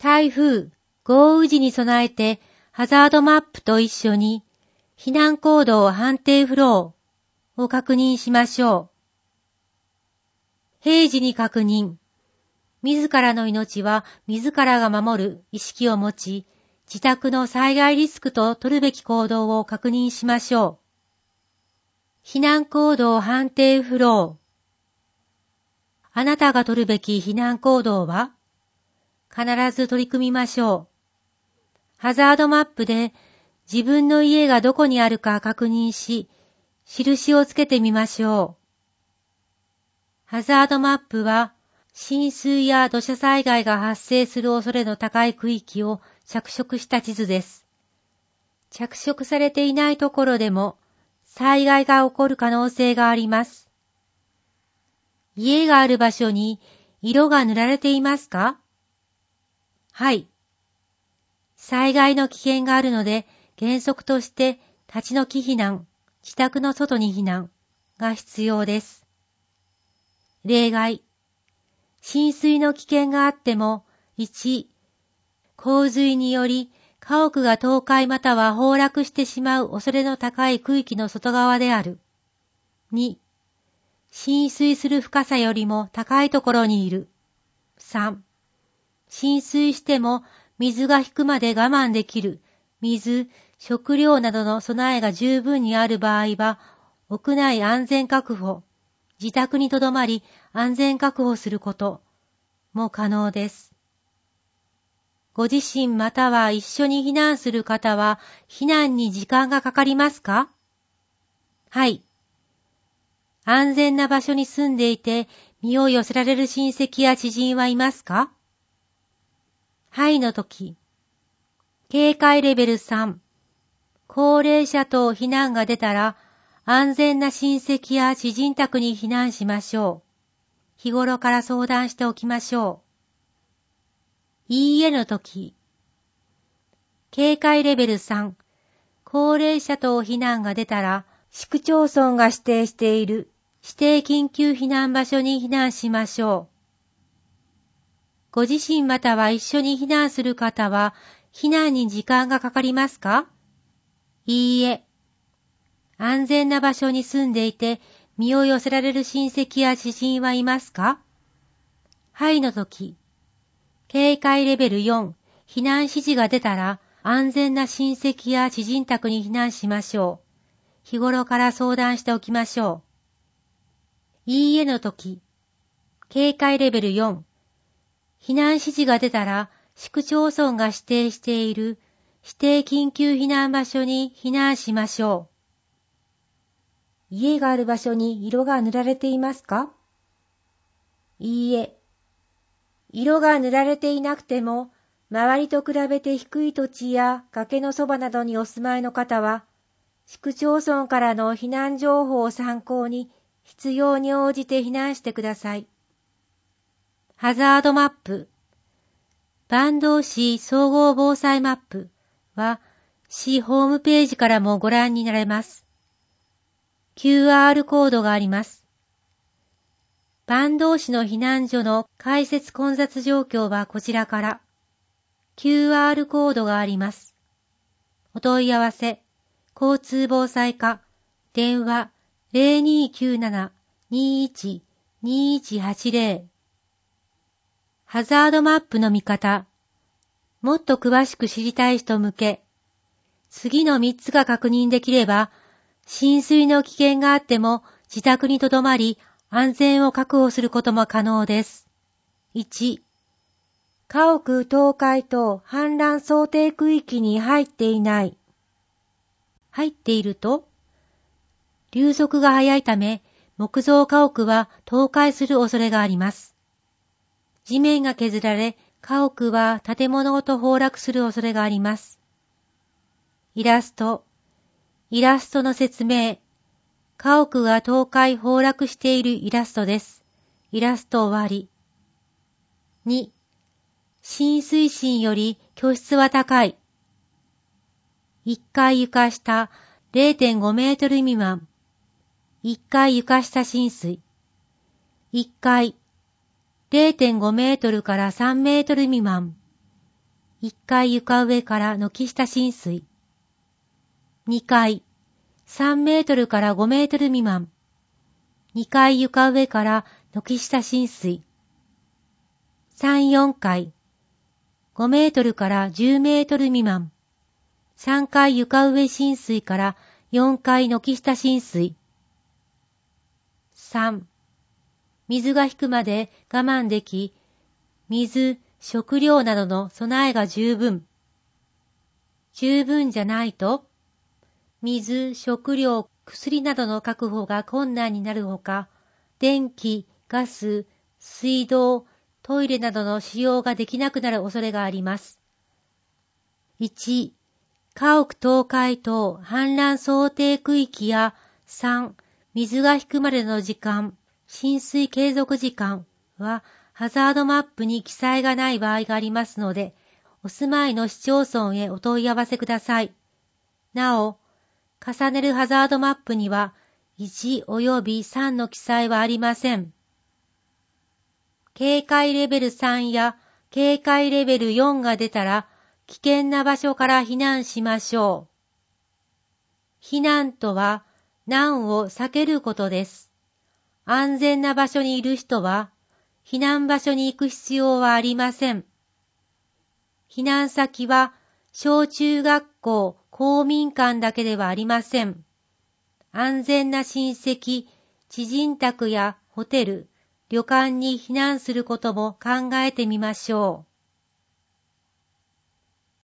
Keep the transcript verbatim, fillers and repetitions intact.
台風、豪雨時に備えてハザードマップと一緒に避難行動判定フローを確認しましょう。平時に確認。自らの命は自らが守る意識を持ち、自宅の災害リスクと取るべき行動を確認しましょう。避難行動判定フロー。あなたが取るべき避難行動は必ず取り組みましょう。ハザードマップで自分の家がどこにあるか確認し、印をつけてみましょう。ハザードマップは浸水や土砂災害が発生する恐れの高い区域を着色した地図です。着色されていないところでも災害が起こる可能性があります。家がある場所に色が塗られていますか？はい。災害の危険があるので原則として立ち退き避難、自宅の外に避難が必要です。例外。浸水の危険があっても、いち、洪水により家屋が倒壊または崩落してしまう恐れの高い区域の外側である。に、浸水する深さよりも高いところにいる。さん、浸水しても水が引くまで我慢できる。水、食料などの備えが十分にある場合は、屋内安全確保、自宅に留まり安全確保することも可能です。ご自身または一緒に避難する方は避難に時間がかかりますか？はい。安全な場所に住んでいて身を寄せられる親戚や知人はいますか？はいの時。警戒レベルさん。高齢者等避難が出たら安全な親戚や知人宅に避難しましょう。日頃から相談しておきましょう。いいえの時。警戒レベルさん。高齢者等避難が出たら市区町村が指定している指定緊急避難場所に避難しましょう。ご自身または一緒に避難する方は避難に時間がかかりますか？いいえ。安全な場所に住んでいて身を寄せられる親戚や知人はいますか？はいの時。警戒レベルよん。避難指示が出たら安全な親戚や知人宅に避難しましょう。日頃から相談しておきましょう。いいえの時。警戒レベルよん。避難指示が出たら市区町村が指定している指定緊急避難場所に避難しましょう。家がある場所に色が塗られていますか？いいえ。色が塗られていなくても、周りと比べて低い土地や崖のそばなどにお住まいの方は、市区町村からの避難情報を参考に必要に応じて避難してください。ハザードマップ。坂東市総合防災マップは市ホームページからもご覧になれます。キューアール コードがあります。坂東市の避難所の開設混雑状況はこちらから。キューアール コードがあります。お問い合わせ、交通防災課、電話 ゼロにーきゅうなな にーいち にーいちはちゼロ。ハザードマップの見方。もっと詳しく知りたい人向け。次のみっつが確認できれば、浸水の危険があっても自宅に留まり安全を確保することも可能です。いち、家屋倒壊等氾濫想定区域に入っていない。入っていると、流速が速いため木造家屋は倒壊する恐れがあります。地面が削られ家屋は建物ごと崩落する恐れがあります。イラスト。イラストの説明。家屋が倒壊崩落しているイラストです。イラスト終わり。に、浸水深より居室は高い。いっかい床下 ゼロてんごメートル未満。いっかい床下浸水。いっかい ゼロてんごメートルからさんメートル未満。 いっかい床上から軒下浸水。にかい、さんメートルからごメートル未満。にかい床上から軒下浸水。さん、よんかい、ごメートルからじゅうメートル未満。さんかい床上浸水からよんかい軒下浸水。さん、水が引くまで我慢でき、水、食料などの備えが十分。十分じゃないと、水、食料、薬などの確保が困難になるほか、電気、ガス、水道、トイレなどの使用ができなくなる恐れがあります。いち、家屋倒壊等氾濫想定区域やさん、水が引くまでの時間、浸水継続時間はハザードマップに記載がない場合がありますので、お住まいの市町村へお問い合わせください。なお、重ねるハザードマップにはいち及びさんの記載はありません。警戒レベルさんや警戒レベルよんが出たら危険な場所から避難しましょう。避難とは難を避けることです。安全な場所にいる人は避難場所に行く必要はありません。避難先は小中学校、公民館だけではありません。安全な親戚、知人宅やホテル、旅館に避難することも考えてみましょう。